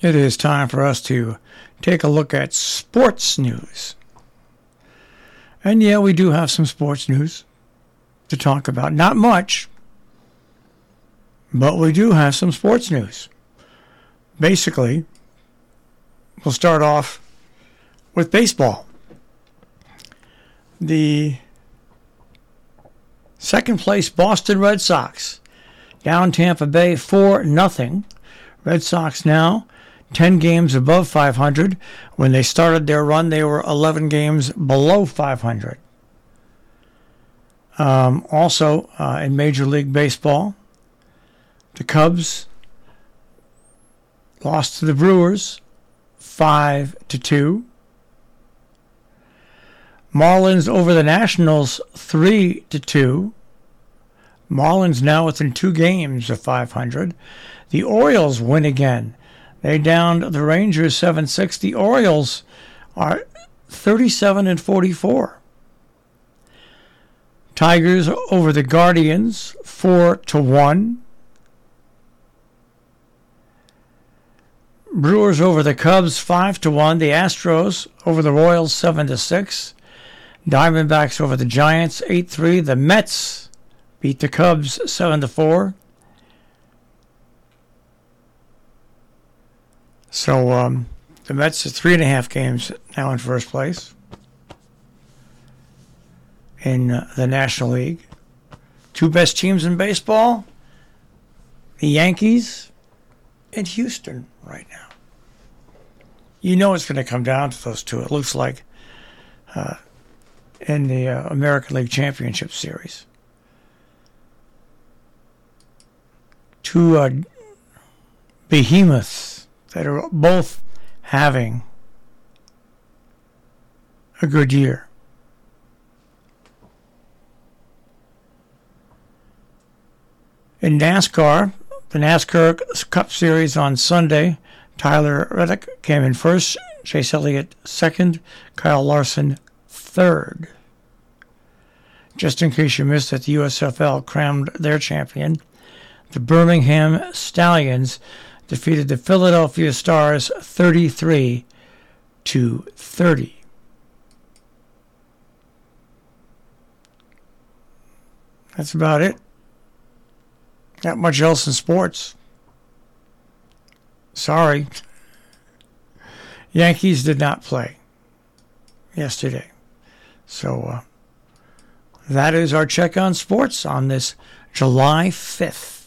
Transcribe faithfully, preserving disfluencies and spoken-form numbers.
It is time for us to take a look at sports news. And yeah, we do have some sports news to talk about. Not much, but we do have some sports news. Basically, we'll start off with baseball. The second place Boston Red Sox down Tampa Bay four nothing. Red Sox now ten games above five hundred. When they started their run, they were eleven games below five hundred. Um, also, uh, in Major League Baseball, the Cubs lost to the Brewers five to two. Marlins over the Nationals three to two. Marlins now within two games of five hundred. The Orioles win again. They downed the Rangers seven six. The Orioles are thirty-seven and forty-four. Tigers over the Guardians four to one. Brewers over the Cubs five to one. The Astros over the Royals seven to six. Diamondbacks over the Giants eight three. The Mets beat the Cubs seven to four. So um, the Mets are three and a half games now in first place in uh, the National League. Two best teams in baseball, the Yankees and Houston right now. You know it's going to come down to those two, it looks like, uh, in the uh, American League Championship Series. Two uh, behemoths that are both having a good year. In NASCAR, the NASCAR Cup Series on Sunday, Tyler Reddick came in first, Chase Elliott second, Kyle Larson third. Just in case you missed it, the U S F L crowned their champion. The Birmingham Stallions defeated the Philadelphia Stars thirty-three to thirty. That's about it. Not much else in sports. Sorry. Yankees did not play yesterday. So uh, that is our check on sports on this July fifth.